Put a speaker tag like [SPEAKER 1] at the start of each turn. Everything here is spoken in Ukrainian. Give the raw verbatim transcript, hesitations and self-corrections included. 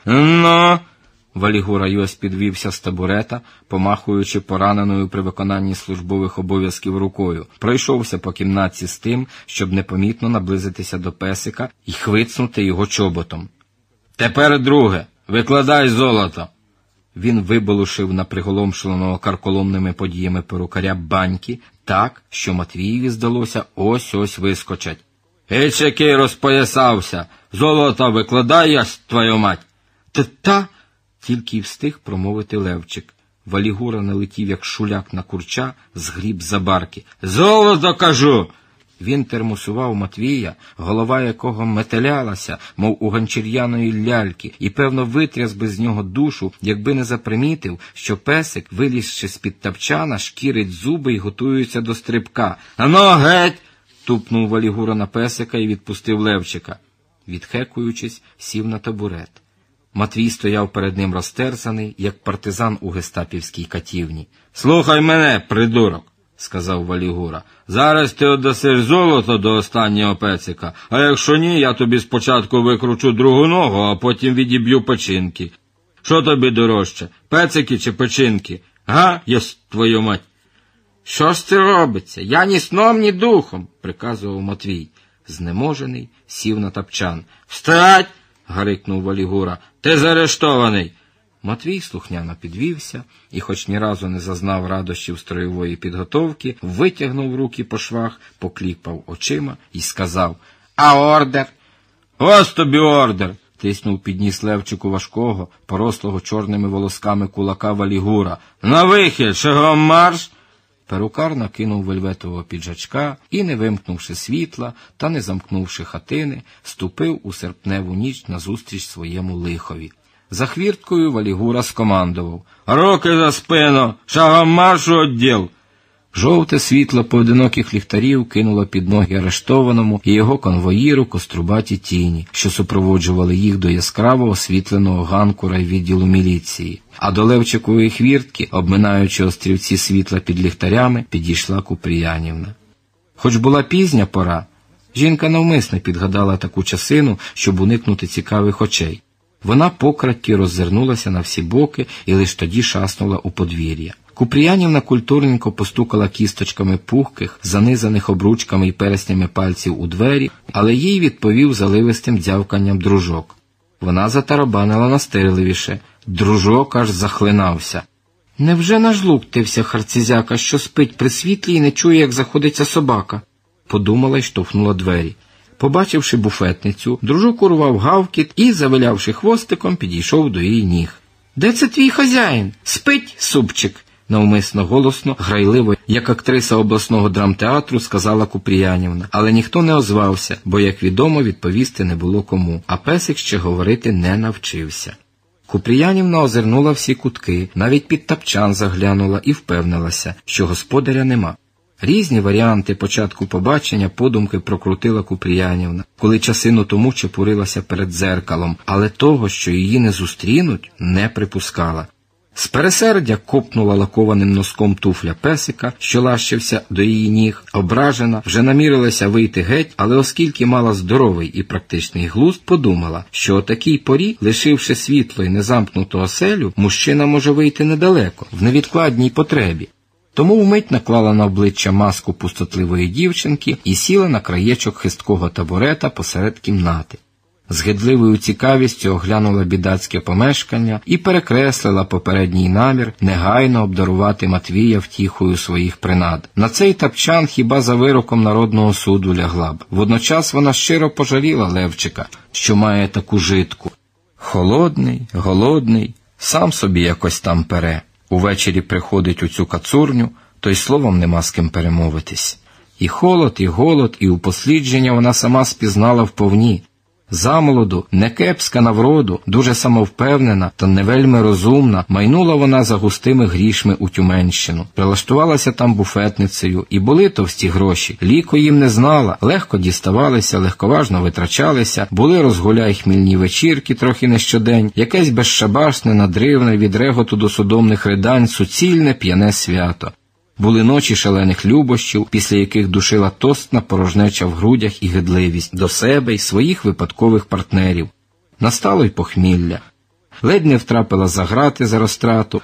[SPEAKER 1] «Ну?» Валігура Йось підвівся з табурета, помахуючи пораненою при виконанні службових обов'язків рукою. Пройшовся по кімнаті з тим, щоб непомітно наблизитися до песика і хвицнути його чоботом. «Тепер друге. Викладай золото!» Він виболушив на приголомшеного карколомними подіями перукаря баньки так, що Матвієві здалося ось-ось вискочать. «Геть, який розпоясався! Золото викладай, я твою мать!» «Та-та!» Тільки й встиг промовити Левчик. Валігура налетів, як шуляк на курча, згріб за барки. «Золото, кажу!» Він термосував Матвія, голова якого метелялася, мов у ганчір'яної ляльки, і, певно, витряс би з нього душу, якби не запримітив, що песик, вилізши з-під тапчана, шкірить зуби й готується до стрибка. «Ано, геть!» — тупнув Валігура на песика і відпустив Левчика. Відхекуючись, сів на табурет. Матвій стояв перед ним розтерзаний, як партизан у гестапівській катівні. «Слухай мене, придурок!» — сказав Валігура. «Зараз ти оддасиш золото до останнього пецика, а якщо ні, я тобі спочатку викручу другу ногу, а потім відіб'ю печінки. Що тобі дорожче, пецики чи печінки? Га, єсть твою мать!» «Що ж це робиться? Я ні сном, ні духом!» — приказував Матвій. Знеможений сів на тапчан. «Встать!» — гарикнув Валігура. «Ти заарештований!» Матвій слухняно підвівся і, хоч ні разу не зазнав радощів строєвої підготовки, витягнув руки по швах, покліпав очима і сказав: «А ордер?» «Ось тобі ордер!» — тиснув підніс Левчику важкого, порослого чорними волосками кулака Валігура. «На вихід, шагом марш!» Перукар накинув вельветового піджачка і, не вимкнувши світла та не замкнувши хатини, ступив у серпневу ніч назустріч своєму лихові. За хвірткою Валігура скомандував: «Руки за спину! Шагом марш у відділ!» Жовте світло поодиноких ліхтарів кинуло під ноги арештованому і його конвоїру кострубаті тіні, що супроводжували їх до яскраво освітленого ганку райвідділу міліції. А до Левчикової хвіртки, обминаючи острівці світла під ліхтарями, підійшла Купріянівна. Хоч була пізня пора, жінка навмисно підгадала таку часину, щоб уникнути цікавих очей. Вона покрадьки роззирнулася на всі боки і лиш тоді шаснула у подвір'я. Купріянівна культурненько постукала кісточками пухких, занизаних обручками і переснями пальців у двері, але їй відповів заливистим дзявканням дружок. Вона затарабанила настирливіше. Дружок аж захлинався. «Невже нажлуктився харцизяка, що спить при світлі і не чує, як заходиться собака?» Подумала й штовхнула двері. Побачивши буфетницю, дружок урвав гавкіт і, завилявши хвостиком, підійшов до її ніг. «Де це твій хазяїн? Спить, супчик!» Навмисно голосно, грайливо, як актриса обласного драмтеатру, сказала Купріянівна. Але ніхто не озвався, бо, як відомо, відповісти не було кому, а песик ще говорити не навчився. Купріянівна озирнула всі кутки, навіть під тапчан заглянула і впевнилася, що господаря нема. Різні варіанти початку побачення подумки прокрутила Купріянівна, коли часину тому чепурилася перед дзеркалом, але того, що її не зустрінуть, не припускала. З пересердя копнула лакованим носком туфля песика, що лащився до її ніг. Ображена, вже намірилася вийти геть, але оскільки мала здоровий і практичний глузд, подумала, що о такій порі, лишивши світло і незамкнуту оселю, мужчина може вийти недалеко, в невідкладній потребі. Тому вмить наклала на обличчя маску пустотливої дівчинки і сіла на краєчок хисткого табурета посеред кімнати. З гидливою цікавістю оглянула бідацьке помешкання і перекреслила попередній намір негайно обдарувати Матвія втіхою своїх принад. На цей тапчан хіба за вироком народного суду лягла б. Водночас вона щиро пожаліла Левчика, що має таку житку. Холодний, голодний, сам собі якось там пере. Увечері приходить у цю кацурню, то й словом нема з ким перемовитись. І холод, і голод, і упослідження вона сама спізнала вповні. Замолоду, некепська на вроду, дуже самовпевнена та не вельми розумна, майнула вона за густими грішми у Тюменщину. Прилаштувалася там буфетницею, і були товсті гроші. Ліку їм не знала, легко діставалися, легковажно витрачалися, були розгуляй хмільні вечірки трохи не щодень, якесь безшабашне, надривне, від реготу до судомних ридань, суцільне п'яне свято. Були ночі шалених любощів, після яких душила тостна порожнеча в грудях і гидливість до себе й своїх випадкових партнерів. Настало й похмілля. ледь не втрапила за грати за розтрату,